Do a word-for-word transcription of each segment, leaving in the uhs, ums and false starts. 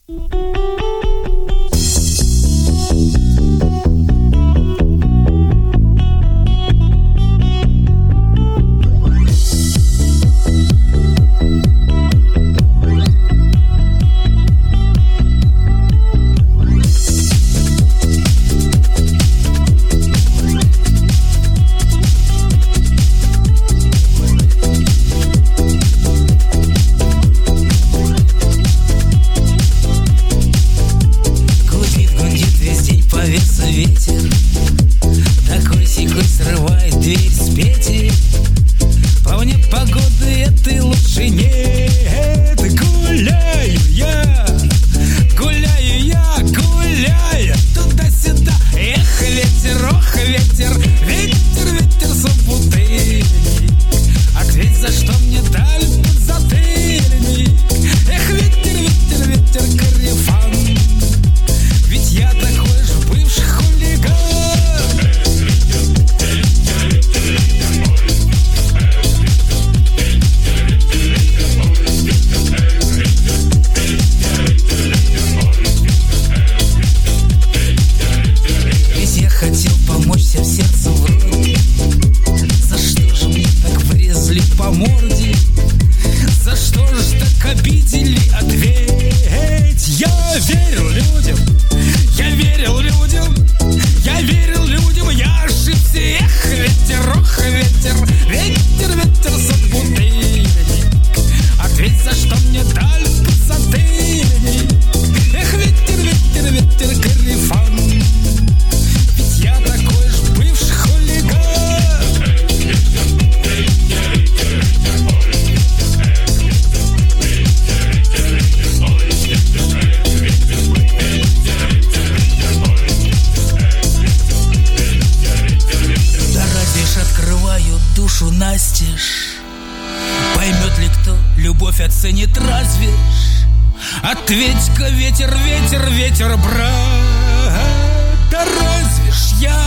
Поймет ли кто, любовь оценит разве ж? Ответь-ка, ветер, ветер, ветер, брат. Да разве ж я,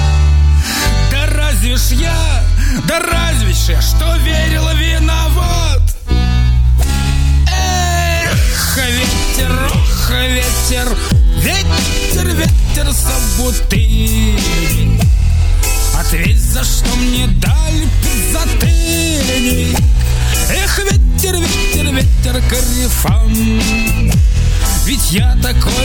да разве ж я, да разве ж я, что верила, виноват? Эх, ветер, ох, ветер, ветер, ветер, собутыльник. Ответь, за что мне дали подзатыльник. Эх, ветер, ветер, ветер, корефан. Ведь я такой